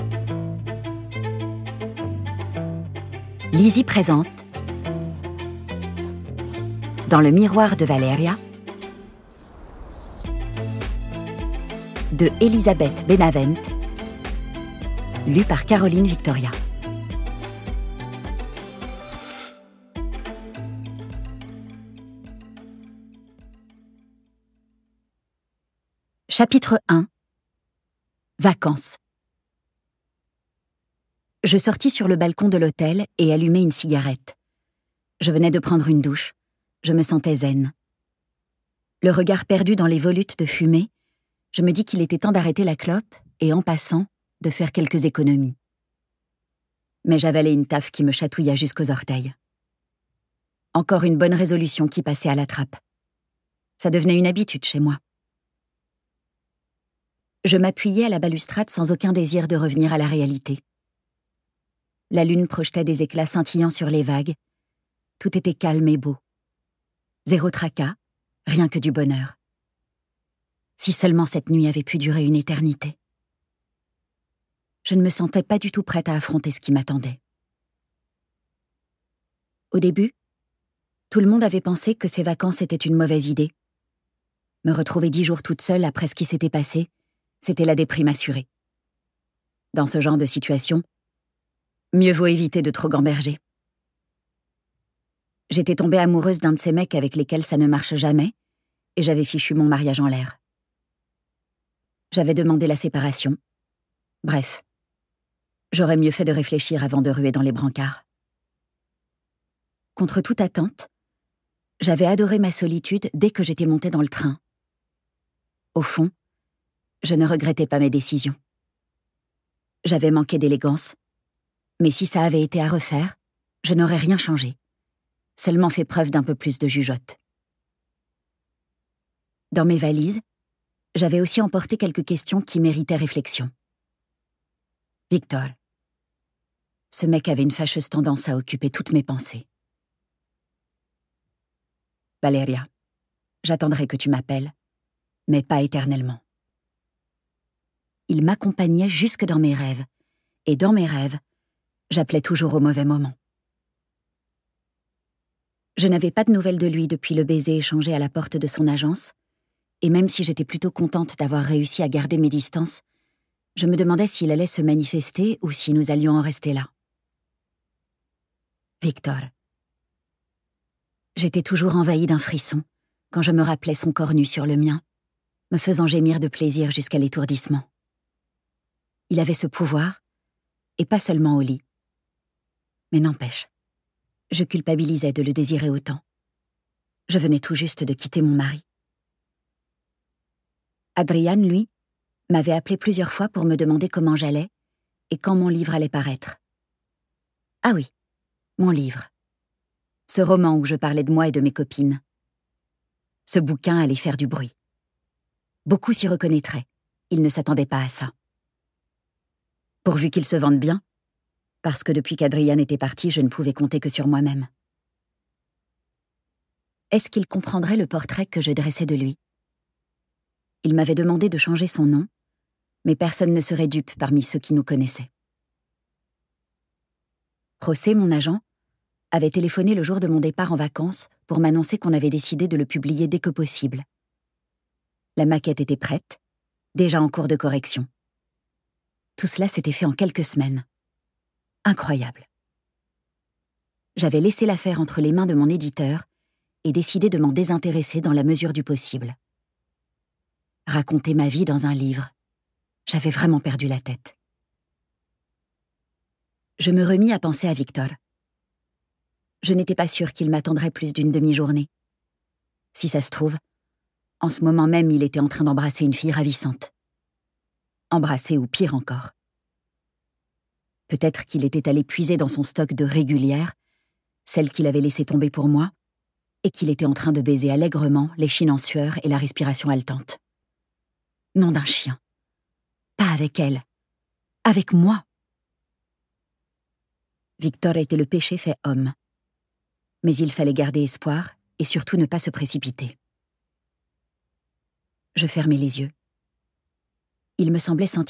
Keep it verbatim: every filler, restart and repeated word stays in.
Lizzie présente Dans le miroir de Valeria de Elisabeth Benavent, lu par Caroline Victoria. Chapitre un. Vacances. Je sortis sur le balcon de l'hôtel et allumai une cigarette. Je venais de prendre une douche. Je me sentais zen. Le regard perdu dans les volutes de fumée, je me dis qu'il était temps d'arrêter la clope et, en passant, de faire quelques économies. Mais j'avalais une taffe qui me chatouilla jusqu'aux orteils. Encore une bonne résolution qui passait à la trappe. Ça devenait une habitude chez moi. Je m'appuyais à la balustrade sans aucun désir de revenir à la réalité. La lune projetait des éclats scintillants sur les vagues. Tout était calme et beau. Zéro tracas, rien que du bonheur. Si seulement cette nuit avait pu durer une éternité. Je ne me sentais pas du tout prête à affronter ce qui m'attendait. Au début, tout le monde avait pensé que ces vacances étaient une mauvaise idée. Me retrouver dix jours toute seule après ce qui s'était passé, c'était la déprime assurée. Dans ce genre de situation, mieux vaut éviter de trop gamberger. J'étais tombée amoureuse d'un de ces mecs avec lesquels ça ne marche jamais, et j'avais fichu mon mariage en l'air. J'avais demandé la séparation. Bref, j'aurais mieux fait de réfléchir avant de ruer dans les brancards. Contre toute attente, j'avais adoré ma solitude dès que j'étais montée dans le train. Au fond, je ne regrettais pas mes décisions. J'avais manqué d'élégance, mais si ça avait été à refaire, je n'aurais rien changé, seulement fait preuve d'un peu plus de jugeote. Dans mes valises, j'avais aussi emporté quelques questions qui méritaient réflexion. Victor. Ce mec avait une fâcheuse tendance à occuper toutes mes pensées. Valeria, j'attendrai que tu m'appelles, mais pas éternellement. Il m'accompagnait jusque dans mes rêves, et dans mes rêves, j'appelais toujours au mauvais moment. Je n'avais pas de nouvelles de lui depuis le baiser échangé à la porte de son agence, et même si j'étais plutôt contente d'avoir réussi à garder mes distances, je me demandais s'il allait se manifester ou si nous allions en rester là. Victor. J'étais toujours envahie d'un frisson quand je me rappelais son corps nu sur le mien, me faisant gémir de plaisir jusqu'à l'étourdissement. Il avait ce pouvoir, et pas seulement au lit. Mais n'empêche, je culpabilisais de le désirer autant. Je venais tout juste de quitter mon mari. Adrian, lui, m'avait appelé plusieurs fois pour me demander comment j'allais et quand mon livre allait paraître. Ah oui, mon livre. Ce roman où je parlais de moi et de mes copines. Ce bouquin allait faire du bruit. Beaucoup s'y reconnaîtraient. Ils ne s'attendaient pas à ça. Pourvu qu'il se vende bien, parce que depuis qu'Adrian était parti, je ne pouvais compter que sur moi-même. Est-ce qu'il comprendrait le portrait que je dressais de lui? Il m'avait demandé de changer son nom, mais personne ne serait dupe parmi ceux qui nous connaissaient. José, mon agent, avait téléphoné le jour de mon départ en vacances pour m'annoncer qu'on avait décidé de le publier dès que possible. La maquette était prête, déjà en cours de correction. Tout cela s'était fait en quelques semaines. Incroyable. J'avais laissé l'affaire entre les mains de mon éditeur et décidé de m'en désintéresser dans la mesure du possible. Raconter ma vie dans un livre. J'avais vraiment perdu la tête. Je me remis à penser à Victor. Je n'étais pas sûre qu'il m'attendrait plus d'une demi-journée. Si ça se trouve, en ce moment même, il était en train d'embrasser une fille ravissante. Embrasser ou pire encore. Peut-être qu'il était allé puiser dans son stock de régulières, celle qu'il avait laissée tomber pour moi, et qu'il était en train de baiser allègrement l'échine en sueur et la respiration haletante. Nom d'un chien. Pas avec elle. Avec moi. Victor était le péché fait homme. Mais il fallait garder espoir et surtout ne pas se précipiter. Je fermai les yeux. Il me semblait sentir